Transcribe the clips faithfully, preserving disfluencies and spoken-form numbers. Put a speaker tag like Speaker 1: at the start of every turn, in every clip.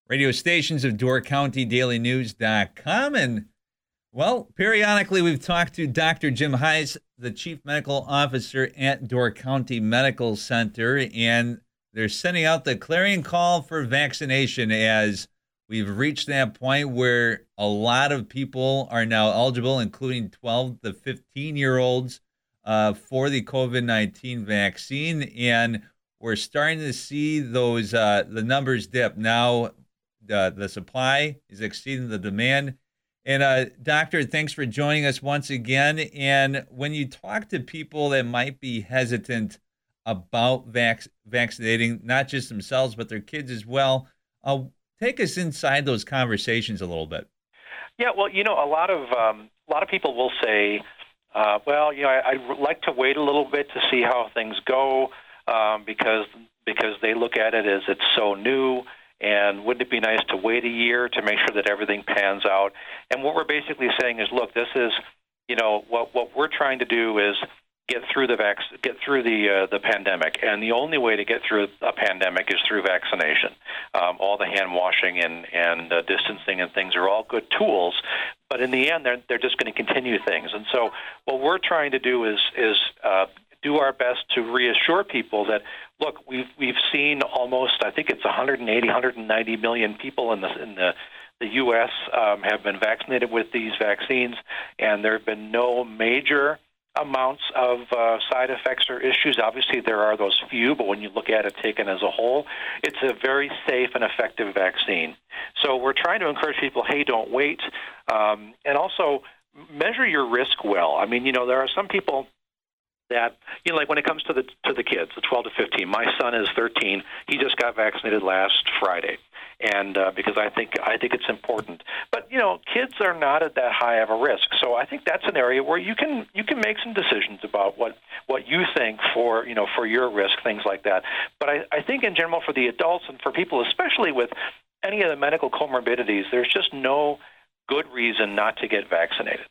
Speaker 1: radio stations of Door County Daily News dot com. And, well, periodically we've talked to Doctor Jim Heiss, the Chief Medical Officer at Door County Medical Center, and they're sending out the clarion call for vaccination as we've reached that point where a lot of people are now eligible, including twelve to fifteen-year-olds, uh, for the COVID nineteen vaccine. And we're starting to see those uh, the numbers dip. Now the, the supply is exceeding the demand. And, uh, Doctor, thanks for joining us once again. And when you talk to people that might be hesitant about vac- vaccinating, not just themselves, but their kids as well, uh, take us inside those conversations a little bit.
Speaker 2: Yeah, well, you know, a lot of um, a lot of people will say, uh, well, you know, I, I'd like to wait a little bit to see how things go um, because because they look at it as it's so new. And wouldn't it be nice to wait a year to make sure that everything pans out? And what we're basically saying is, look, this is, you know, what what we're trying to do is get through the vac- get through the uh, the pandemic, and the only way to get through a pandemic is through vaccination. Um, all the hand washing and and uh, distancing and things are all good tools, but in the end, they're they're just going to continue things. And so, what we're trying to do is is uh, do our best to reassure people that, look, we've we've seen almost, I think it's one hundred eighty, one hundred ninety million people in the in the the U S um, have been vaccinated with these vaccines, and there have been no major amounts of uh, side effects or issues. Obviously, there are those few, but when you look at it taken as a whole, it's a very safe and effective vaccine. So we're trying to encourage people, hey, don't wait, um, and also measure your risk well. I mean, you know, there are some people that, you know, like when it comes to the to the kids, the twelve to fifteen. My son is thirteen. He just got vaccinated last Friday, and uh, because I think I think it's important. But you know, kids are not at that high of a risk, so I think that's an area where you can you can make some decisions about what, what you think for you know for your risk, things like that. But I, I think in general for the adults and for people, especially with any of the medical comorbidities, there's just no good reason not to get vaccinated.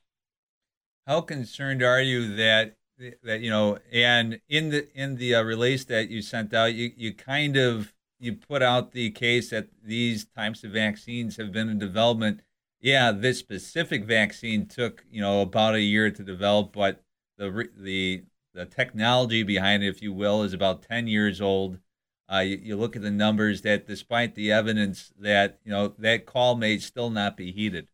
Speaker 1: How concerned are you that that you know, and in the in the uh, release that you sent out, you you kind of you put out the case that these types of vaccines have been in development. Yeah, this specific vaccine took you know about a year to develop, but the the the technology behind it, if you will, is about ten years old. Uh, you, you look at the numbers that, despite the evidence that you know that call may still not be heeded.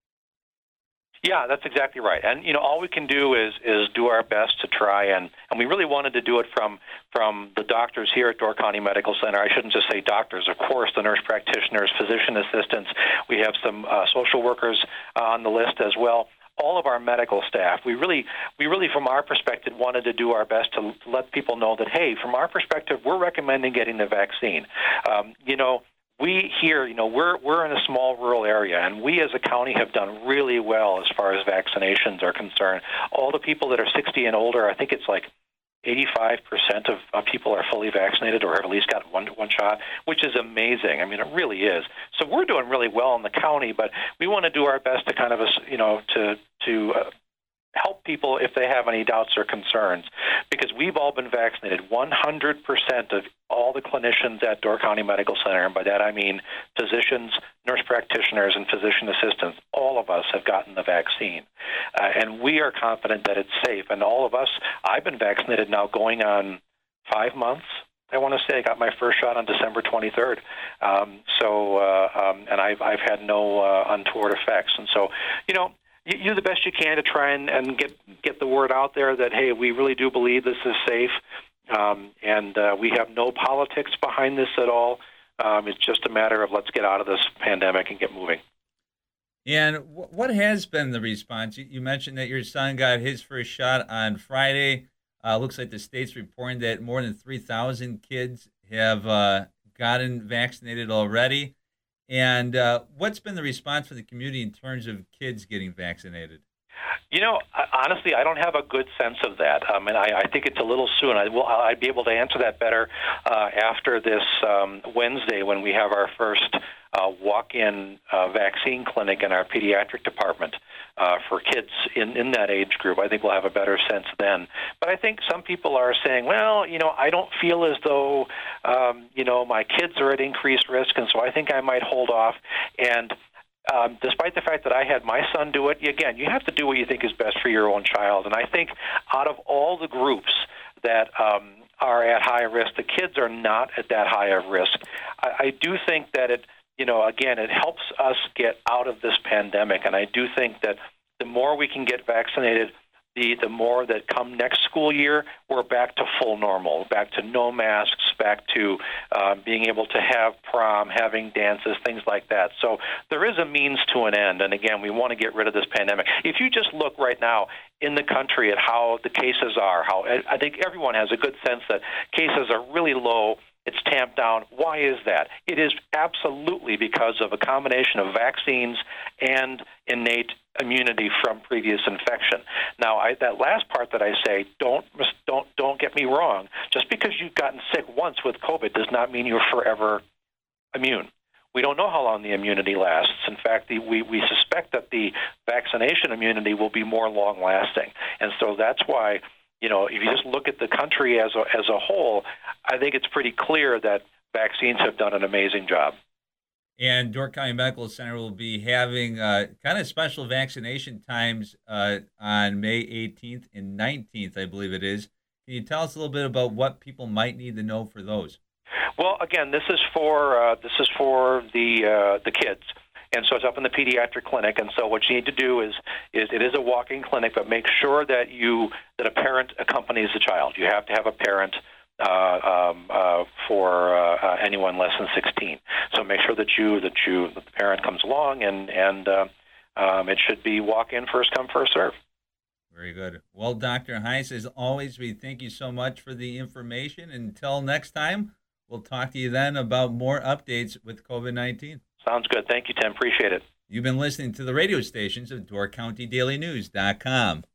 Speaker 2: Yeah, that's exactly right. And, you know, all we can do is is do our best to try, and, and we really wanted to do it from from the doctors here at Door County Medical Center. I shouldn't just say doctors, of course, the nurse practitioners, physician assistants. We have some uh, social workers uh, on the list as well. All of our medical staff. We really, we really, from our perspective, wanted to do our best to let people know that, hey, from our perspective, we're recommending getting the vaccine. Um, you know, We here, you know, we're we're in a small rural area, and we as a county have done really well as far as vaccinations are concerned. All the people that are sixty and older, I think it's like eighty-five percent of, of people are fully vaccinated or have at least got one one shot, which is amazing. I mean, it really is. So we're doing really well in the county, but we want to do our best to kind of, you know, to to uh, help people if they have any doubts or concerns, because we've all been vaccinated. one hundred percent of all the clinicians at Door County Medical Center, and by that I mean physicians, nurse practitioners, and physician assistants, all of us have gotten the vaccine. Uh, and we are confident that it's safe. And all of us, I've been vaccinated now going on five months. I want to say I got my first shot on December twenty-third. Um, so, uh, um, and I've, I've had no uh, untoward effects. And so, you know, you, you do the best you can to try and, and get, get the word out there that, hey, we really do believe this is safe. Um, and uh, we have no politics behind this at all. Um, it's just a matter of let's get out of this pandemic and get moving.
Speaker 1: And w- what has been the response? You, you mentioned that your son got his first shot on Friday. Uh, looks like the state's reporting that more than three thousand kids have uh, gotten vaccinated already. And uh, what's been the response from the community in terms of kids getting vaccinated?
Speaker 2: You know, honestly, I don't have a good sense of that, um, and I, I think it's a little soon. I will, I'd be able to answer that better uh, after this um, Wednesday when we have our first uh, walk-in uh, vaccine clinic in our pediatric department uh, for kids in, in that age group. I think we'll have a better sense then. But I think some people are saying, well, you know, I don't feel as though, um, you know, my kids are at increased risk, and so I think I might hold off. And Um, despite the fact that I had my son do it, again, you have to do what you think is best for your own child. And I think out of all the groups that um, are at high risk, the kids are not at that high of risk. I, I do think that it, you know, again, it helps us get out of this pandemic. And I do think that the more we can get vaccinated, The, the more that come next school year, we're back to full normal, back to no masks, back to uh, being able to have prom, having dances, things like that. So there is a means to an end. And again, we want to get rid of this pandemic. If you just look right now in the country at how the cases are, how I think everyone has a good sense that cases are really low. It's tamped down. Why is that? It is absolutely because of a combination of vaccines and innate immunity from previous infection. Now, I, that last part that I say, don't don't don't get me wrong. Just because you've gotten sick once with COVID does not mean you're forever immune. We don't know how long the immunity lasts. In fact, the, we, we suspect that the vaccination immunity will be more long-lasting. And so that's why, you know, if you just look at the country as a, as a whole, I think it's pretty clear that vaccines have done an amazing job.
Speaker 1: And Door County Medical Center will be having uh, kind of special vaccination times uh, on May eighteenth and nineteenth, I believe it is. Can you tell us a little bit about what people might need to know for those?
Speaker 2: Well, again, this is for uh, this is for the uh, the kids. And so it's up in the pediatric clinic. And so what you need to do is, is it is a walk-in clinic, but make sure that you that a parent accompanies the child. You have to have a parent uh, um, uh, for uh, uh, anyone less than sixteen. So make sure that you that you that the parent comes along, and and uh, um, it should be walk-in, first come, first serve.
Speaker 1: Very good. Well, Doctor Heise, as always, we thank you so much for the information. Until next time, we'll talk to you then about more updates with COVID nineteen.
Speaker 2: Sounds good. Thank you, Tim. Appreciate it.
Speaker 1: You've been listening to the radio stations of Door County Daily News dot com.